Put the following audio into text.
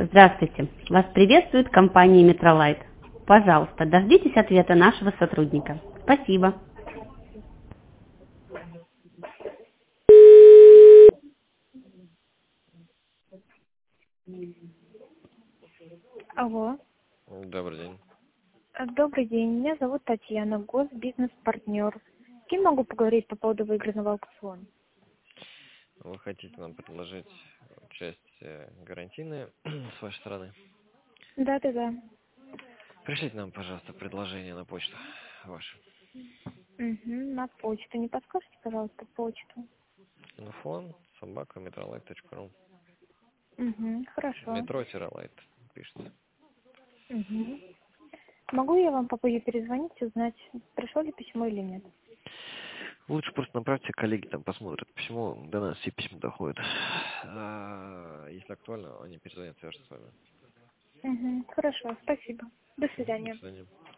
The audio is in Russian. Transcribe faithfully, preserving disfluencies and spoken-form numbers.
Здравствуйте. Вас приветствует компания Метролайт. Пожалуйста, дождитесь ответа нашего сотрудника. Спасибо. Алло. Добрый день. Э, Добрый день. Меня зовут Татьяна, госбизнес-партнер. С кем могу поговорить по поводу выигранного аукциона? Вы хотите нам предложить часть э, гарантийную с вашей стороны? Да, да, да. Пришлите нам, пожалуйста, предложение на почту вашу. Угу, на почту. Не подскажете, пожалуйста, почту? Инфон собака метролайт точка ру. Угу, хорошо. Метро-лайт пишется. Угу. Могу я вам попозже перезвонить и узнать, пришло ли письмо или нет? Лучше просто направьте, коллеги там посмотрят письмо, до нас все письма доходят. А, если актуально, они перезвонят, свяжутся с вами. Угу, хорошо, спасибо. До Мгм, до свидания. свидания.